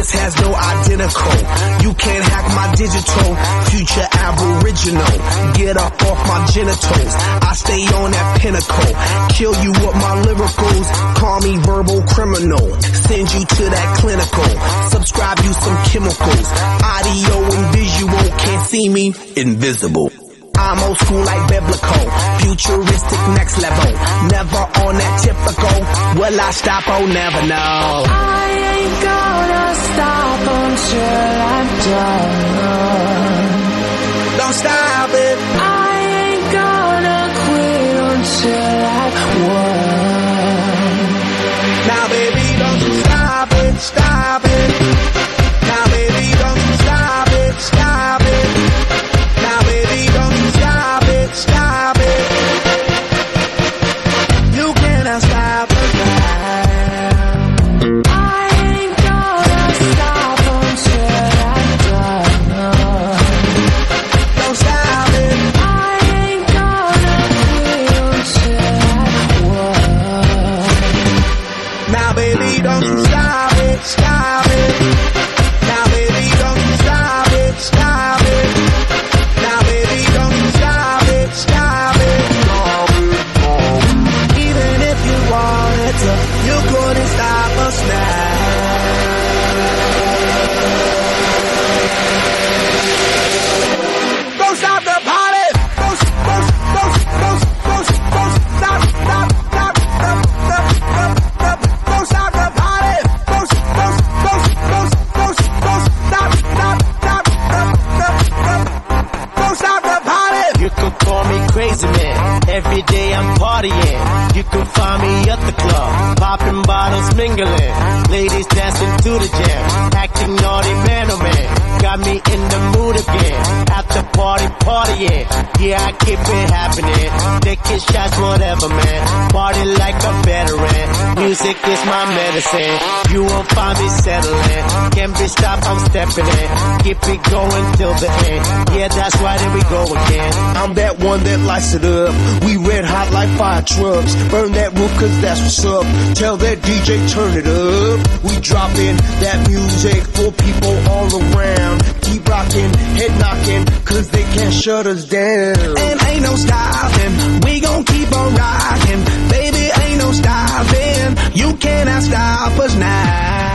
Yours has no identical. You can't hack my digital. Future aboriginal. Get up off my genitals. I stay on that pinnacle. Kill you with my lyricals. Call me verbal criminal. Send you to that clinical. Subscribe you some chemicals. Audio and visual. Can't see me. Invisible. I'm old school like biblical. Futuristic next level. Never on that typical. Will I stop? Oh, never know. I ain't gonna stop until I'm done. Don't stop it. I ain't gonna quit until I won. Now baby, don't you stop it, stop it. Now baby, don't you stop it, stop it. Now baby, don't you stop it, stop it. You cannot stop it now. I ain't gonna stop until I'm done. Don't stop it. I ain't gonna quit until I won. Now baby, don't you stop it, stop it. Now baby, don't you stop it, stop it. Now baby, don't you stop it, stop it. Even if you wanted to, you couldn't stop us now. Don't stop the party. Don't stop, stop, stop, don't stop the party. Don't stop, don't stop the party. You could call me crazy man. Every day I'm partying. You can find me at the club, popping bottles, mingling. Ladies dancing to the jam, acting naughty man oh man. Got me in the mood again. After party, partying. Yeah, I keep it happening. Taking shots, whatever man. Party like a veteran. Music is my medicine. You won't find me settling. Can't be stopped, I'm stepping in. Keep it going till the end. Yeah, that's right, here we go again. I'm that one that lights it up. We red hot like fire trucks. Burn that roof cause that's what's up. Tell that DJ turn it up. We dropping that music for people all around. Keep rocking, head knocking, cause they can't shut us down. And ain't no stopping, we gon' keep on rocking. Baby, ain't no stopping, you cannot stop us now.